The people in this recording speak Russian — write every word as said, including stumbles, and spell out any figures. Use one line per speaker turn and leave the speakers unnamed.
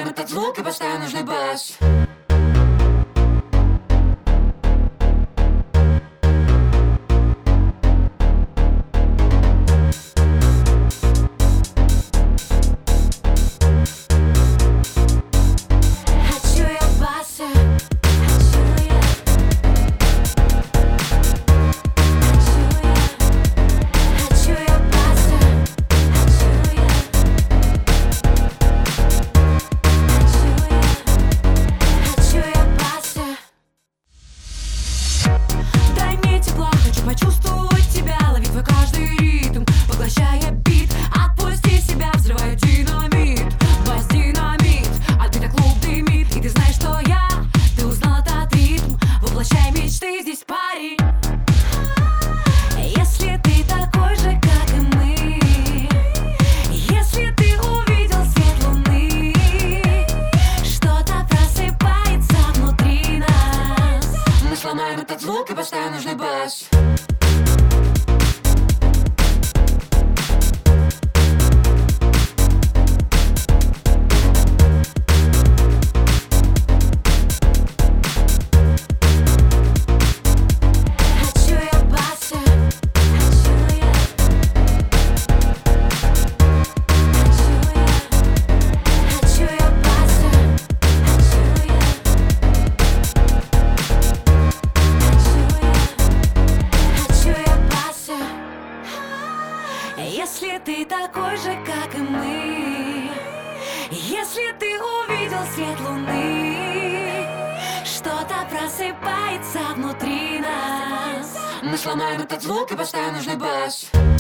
сломаем этот звук и поставим нужный бас.
Почувствовать тебя, ловить твой каждый ритм, поглощая бит. Отпусти себя, взрываю динамит, бас динамит. А ты так клуб дымит, и ты знаешь, что я. Ты узнал этот ритм, воплощай мечты здесь, парень. Если ты такой же, как и мы, если ты увидел свет луны, что-то просыпается внутри нас.
Мы сломаем этот звук и поставим нужный бас.
Если ты такой же, как и мы, если ты увидел свет луны, что-то просыпается внутри нас.
Мы сломаем этот звук и поставим нужный бас.